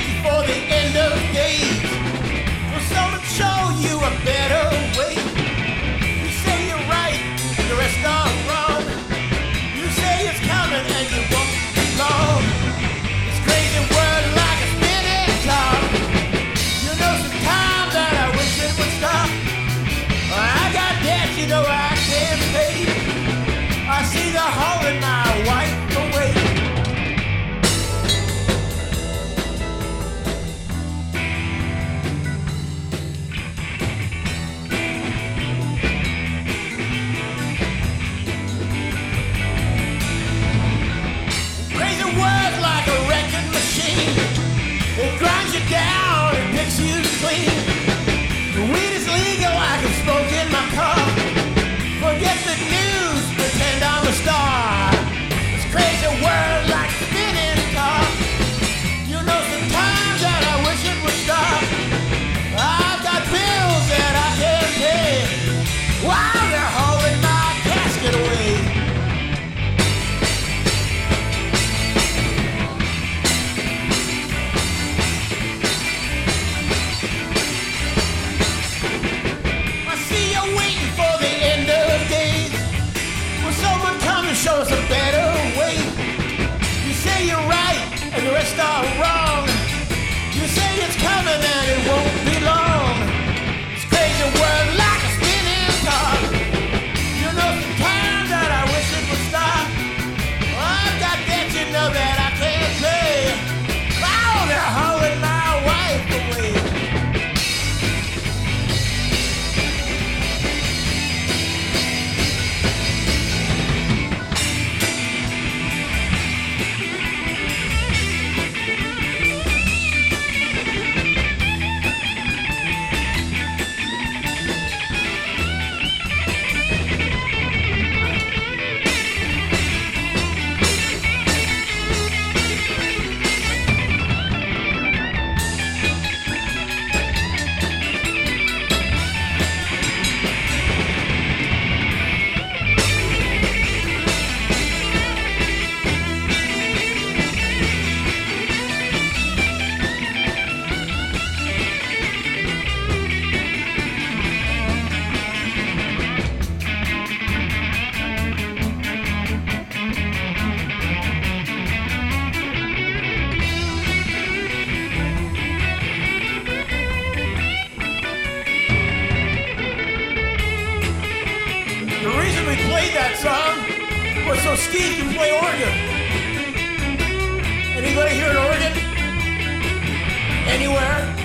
waiting for the end of days. Will someone show you a better way? You say you're right and the rest are wrong. You say it's coming and you won't be long. This crazy world like a spinning top. You know sometimes that I wish it would stop. I got debts, you know I can't pay. I see the hole in my wife away. Crazy words like a wrecking machine. It grinds you down, it picks you clean. The weed is legal, I can smoke in my car. Forget the news, pretend I'm a star. This crazy world like a spinning top. You know sometimes that I wish it would stop. I've got bills that I can't pay while they're hauling my casket away. I see you waiting for the end of days. Will someone come and show us a better way? You say you're right and the rest are wrong. You say it's coming and it won't be long. This crazy world like a spinning top. You know sometimes that I wish it would stop. I've got debts, you know that I can't pay. Oh, they're hauling my wife away. The reason we played that song was so Steve can play organ. Anybody hear an organ? Anywhere?